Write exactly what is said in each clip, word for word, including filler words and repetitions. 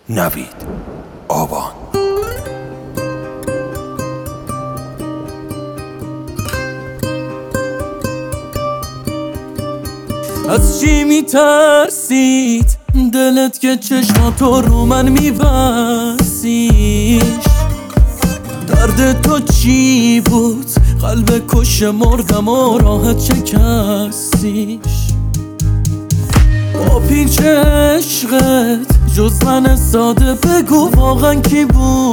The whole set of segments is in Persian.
نوید آبان. از چی میترسید دلت که چشماتو رو من میبسیش؟ درد تو چی بود؟ قلب کش مردم و راحت شکستیش. با پیچ عشقت جز من ساده بگو واقعا کی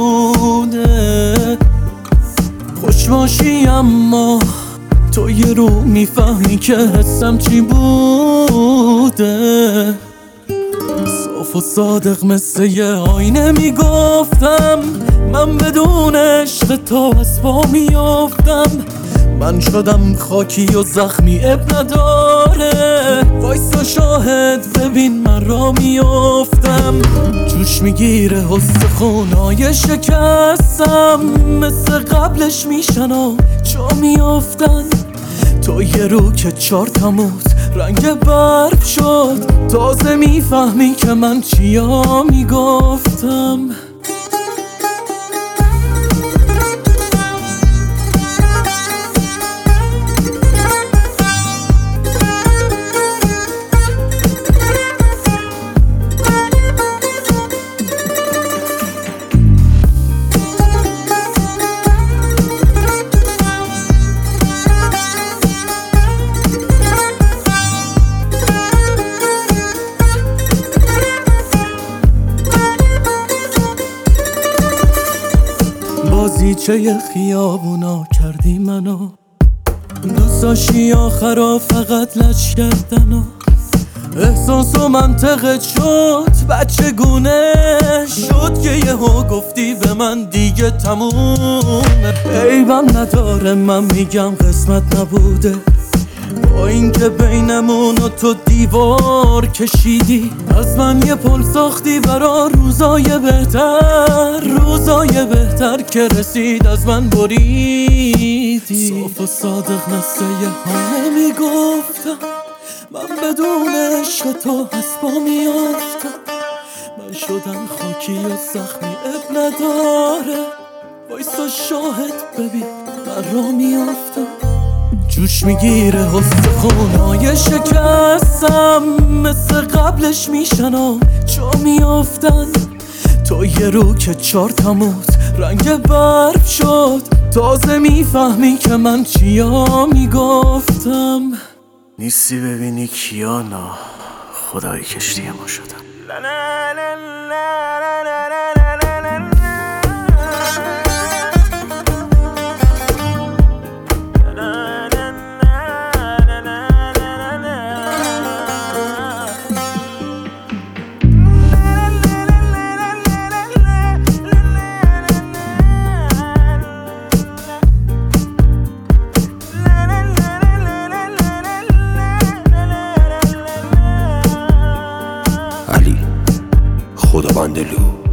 بوده؟ خوش باشی اما تو یه رو میفهمی که حسم چی بوده. صاف و صادق مثل یه آینه میگفتم من بدون عشق تو از پا میافتم. من شدم خاکی و زخمی اب نداره، وایسا شاهد ببین من را میافتم. جوش میگیره استخونای شکستم، مثل قبلش میشن و جا میافتن. تو یه رو که چار تموت رنگ برف شد، تازه میفهمی که من چیا میگفتم. بازیچه خیابونا کردی منو، دوست داشتی آخرا فقط لج کردنو. احساس و منطقت شد بچه گونه شد که یهو گفتی به من دیگه تمومه. عیبم نداره من میگم قسمت نبوده، با اینکه بینمون و تو دیوار کشیدی. از من یه پل ساختی برا روزای بهتر، روزای بهتر که رسید از من بریدی. صاف و صادق مثل یه حانه میگفتم من بدون عشق تو از پا میافتم. من شدم خاکی و زخمی اب نداره، وایسا شاهد ببین من را میافتم. جوش میگیره استخونای شکستم، مثل قبلش میشن و جا میافتن. تو یه رو که چار تموت رنگ برف شد، تازه میفهمی که من چیا میگفتم. نیستی ببینی کیا نا خدای کشتی ما شدم. علی خدابندلو.